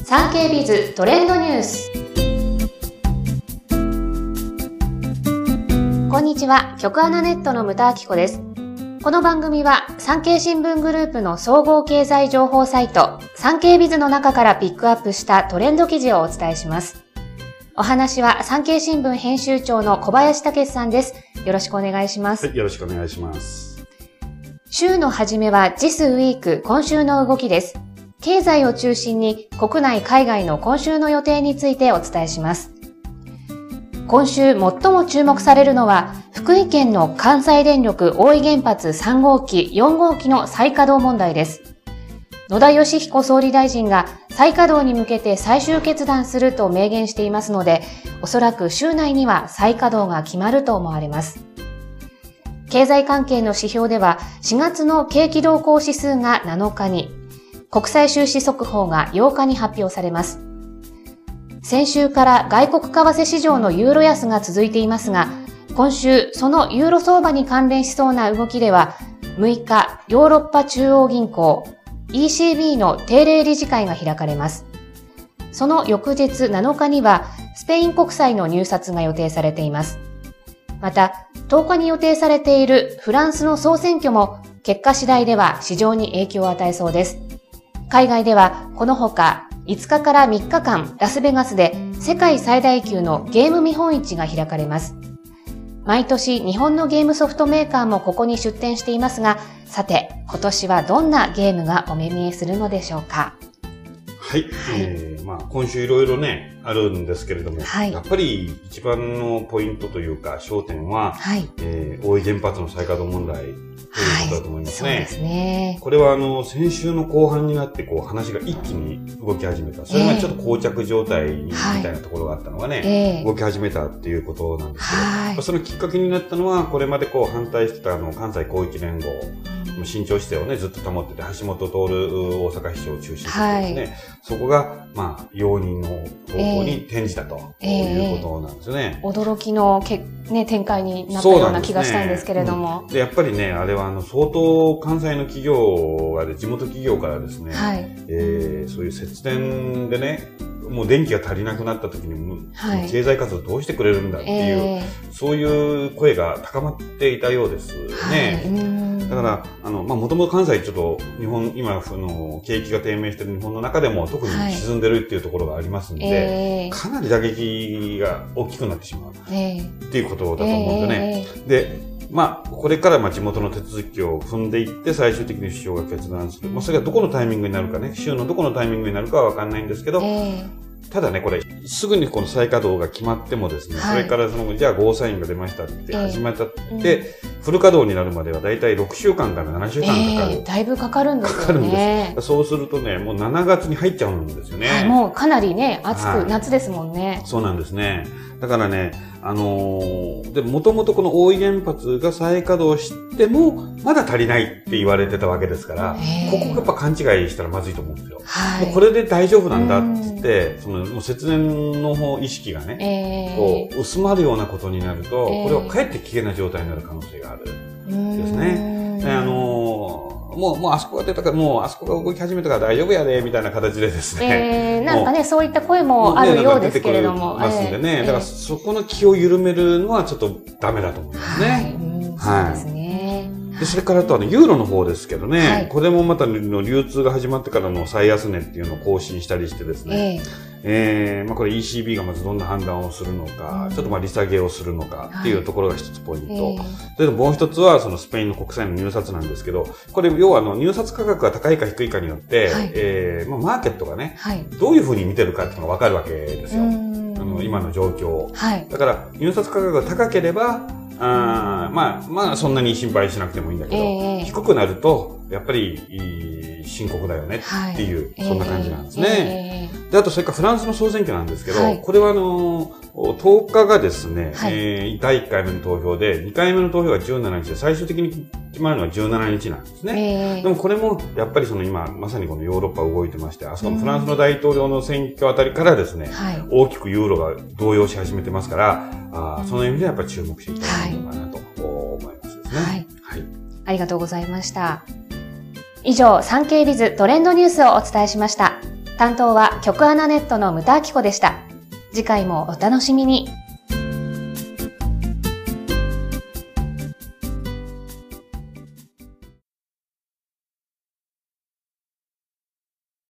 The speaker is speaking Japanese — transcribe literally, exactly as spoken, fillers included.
産経ビズトレンドニュース。こんにちは、局アナネットの牟田明子です。この番組は産経新聞グループの総合経済情報サイト産経ビズの中からピックアップしたトレンド記事をお伝えします。お話は産経新聞編集長の小林武史さんです。よろしくお願いします。 はい、よろしくお願いします。 週の初めはジスウィーク、今週の動きです。経済を中心に国内海外の今週の予定についてお伝えします。今週最も注目されるのは福井県の関西電力大飯原発さん号機、よん号機の再稼働問題です。野田佳彦総理大臣が再稼働に向けて最終決断すると明言していますので、おそらく週内には再稼働が決まると思われます。経済関係の指標ではしがつの景気動向指数がなのかに、国際収支速報がようかに発表されます。先週から外国為替市場のユーロ安が続いていますが、今週そのユーロ相場に関連しそうな動きでは、むいかヨーロッパ中央銀行 イーシービー の定例理事会が開かれます。その翌日なのかにはスペイン国債の入札が予定されています。またとおかに予定されているフランスの総選挙も結果次第では市場に影響を与えそうです。海外ではこのほかいつかからみっかかんラスベガスで世界最大級のゲーム見本市が開かれます。毎年日本のゲームソフトメーカーもここに出展していますが、さて今年はどんなゲームがお目見えするのでしょうか。 はい、はい、えー、まあ今週いろいろねあるんですけれども、はい、やっぱり一番のポイントというか焦点は、はい、えー、大飯原発の再稼働問題ということだと思いますね。はい、そうですね。これはあの先週の後半になってこう話が一気に動き始めた。それがちょっと膠着状態みたいなところがあったのがね、えー、動き始めたっていうことなんですけど、はい、そのきっかけになったのはこれまでこう反対してたあの関西広域連合。慎重姿勢をね、ずっと保ってて、橋本徹大阪市長を中心としてですね、はい、そこが、まあ、容認の方向に転じたと、えー、いうことなんですよね。 えー、驚きのけ、ね、展開になったような気がしたんですけれども。 そうなんですね。うん、で、やっぱりね、あれはあの、相当関西の企業が、地元企業からですね、はい、えー、そういう節電でね、もう電気が足りなくなった時に、はい、経済活動どうしてくれるんだっていう、えー、そういう声が高まっていたようですね。はい、だから、あの、まあ、もともと関西ちょっと日本、今、その、景気が低迷している日本の中でも特に沈んでるっていうところがありますので、はい、えー、かなり打撃が大きくなってしまう、えー、っていうことだと思うんでね。えー、で、まあ、これからまあ地元の手続きを踏んでいって最終的に首相が決断する。まあ、それがどこのタイミングになるかね、州のどこのタイミングになるかはわかんないんですけど、えー、ただね、これ、すぐにこの再稼働が決まってもですね、はい、それからその、じゃあゴーサインが出ましたって始まったって、えーうん、フル稼働になるまではだいたいろくしゅうかんからななしゅうかんかかる。 えー、だいぶかかるんですよね。 かかるんです。そうするとね、もうしがつに入っちゃうんですよね。 はい、もうかなりね、暑く、はい、夏ですもんね。 そうなんですね。だからね、あのー、で、もともとこの大飯原発が再稼働しても、まだ足りないって言われてたわけですから、ここがやっぱ勘違いしたらまずいと思うんですよ。はい、もうこれで大丈夫なんだって言って、その、もう節電の方意識がね、えー、こう、薄まるようなことになると、えー、これはかえって危険な状態になる可能性があるんですね。で、あのー、もう、もうあそこが出たから、もうあそこが動き始めたから大丈夫やで、みたいな形でですね。 えー、なんかね、そういった声もあるようですけれども。 ますんでね。だからそこの気を緩めるのはちょっとダメだと思いますね。はい。 うん、そうですね。 で、それからあとあの、ユーロの方ですけどね。はい、これもまたの流通が始まってからの最安値っていうのを更新したりしてですね。えー、えー、まあこれ イーシービー がまずどんな判断をするのか、うん、ちょっとまあ利下げをするのかっていうところが一つポイント。はい、えー、それともう一つはそのスペインの国債の入札なんですけど、これ要はあの入札価格が高いか低いかによって、はい、えー、まあマーケットがね、はい、どういうふうに見てるかっていうのがわかるわけですよ。あの今の状況。はい、だから入札価格が高ければ、あまあ、まあ、そんなに心配しなくてもいいんだけど、えー、低くなると、やっぱり、深刻だよねっていう、はい、そんな感じなんですね。えー、で、あと、それからフランスの総選挙なんですけど、はい、これはあの、とおかがですね、はい、えー、だいいっかいめの投票で、にかいめの投票がじゅうしちにちで、最終的に決まるのはじゅうしちにちなんですね。えー、でもこれも、やっぱりその今、まさにこのヨーロッパ動いてまして、あそこのフランスの大統領の選挙あたりからですね、はい、大きくユーロが動揺し始めてますから、あその意味でやっぱり注目していただければなと思いますですね。はい。はい。 ありがとうございました。以上、産経ビズトレンドニュースをお伝えしました。 担当は局アナネットの牟田明子でした。次回もお楽しみに。